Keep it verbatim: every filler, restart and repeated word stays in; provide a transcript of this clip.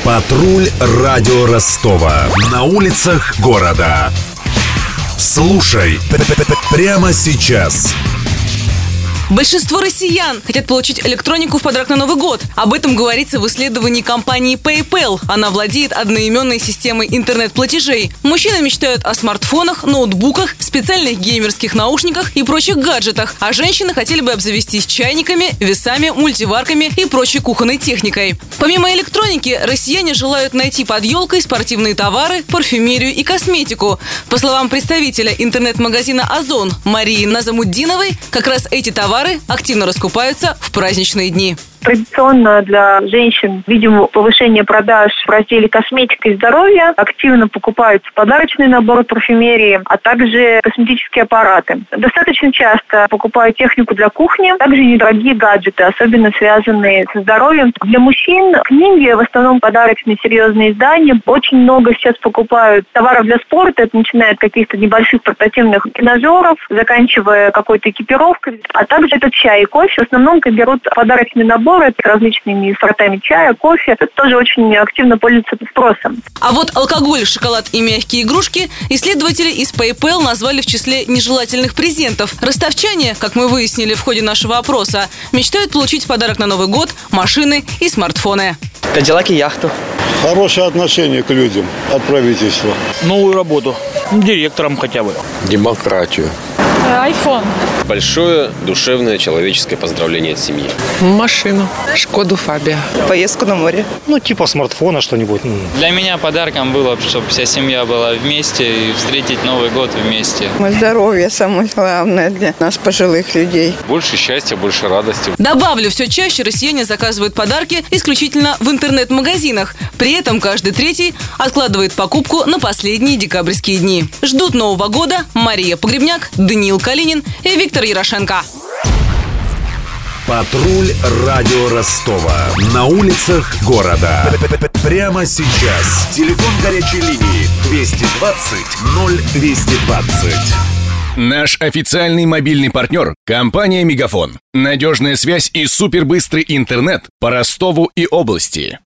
Патруль радио Ростова. На улицах города. Слушай прямо сейчас. Большинство россиян хотят получить электронику в подарок на Новый год. Об этом говорится в исследовании компании PayPal. Она владеет одноименной системой интернет-платежей. Мужчины мечтают о смартфонах, ноутбуках, специальных геймерских наушниках и прочих гаджетах. А женщины хотели бы обзавестись чайниками, весами, мультиварками и прочей кухонной техникой. Помимо электроники, россияне желают найти под елкой спортивные товары, парфюмерию и косметику. По словам представителя интернет-магазина «Озон» Марии Назамуддиновой, как раз эти товары активно раскупаются в праздничные дни. Традиционно для женщин, видимо, повышение продаж в разделе косметика и здоровье. Активно покупаются подарочные наборы парфюмерии, а также косметические аппараты. Достаточно часто покупают технику для кухни, также недорогие гаджеты, особенно связанные со здоровьем. Для мужчин книги, в основном подарочные серьезные издания. Очень много сейчас покупают товаров для спорта. Это начиная от каких-то небольших портативных тренажеров, заканчивая какой-то экипировкой. А также это чай и кофе. В основном берут подарочный набор различными сортами чая, кофе. Это тоже очень активно пользуется спросом. А вот алкоголь, шоколад и мягкие игрушки исследователи из PayPal назвали в числе нежелательных презентов. Ростовчане, как мы выяснили в ходе нашего опроса, мечтают получить в подарок на Новый год машины и смартфоны. Кадиллак и яхту. Хорошее отношение к людям от правительства. Новую работу. Директором хотя бы. Демократию. Айфон. Большое душевное человеческое поздравление от семьи. Машину. Шкоду Фабия. Поездку на море. Ну, типа смартфона что-нибудь. Для меня подарком было, чтобы вся семья была вместе и встретить Новый год вместе. Здоровье самое главное для нас, пожилых людей. Больше счастья, больше радости. Добавлю, все чаще россияне заказывают подарки исключительно в интернет-магазинах. При этом каждый третий откладывает покупку на последние декабрьские дни. Ждут Нового года Мария Погребняк, Даниил Калинин и Виктор Ярошенко. Патруль радио Ростова. На улицах города. Прямо сейчас. Телефон горячей линии двести двадцать ноль двести двадцать. Наш официальный мобильный партнер – компания «Мегафон». Надежная связь и супербыстрый интернет по Ростову и области.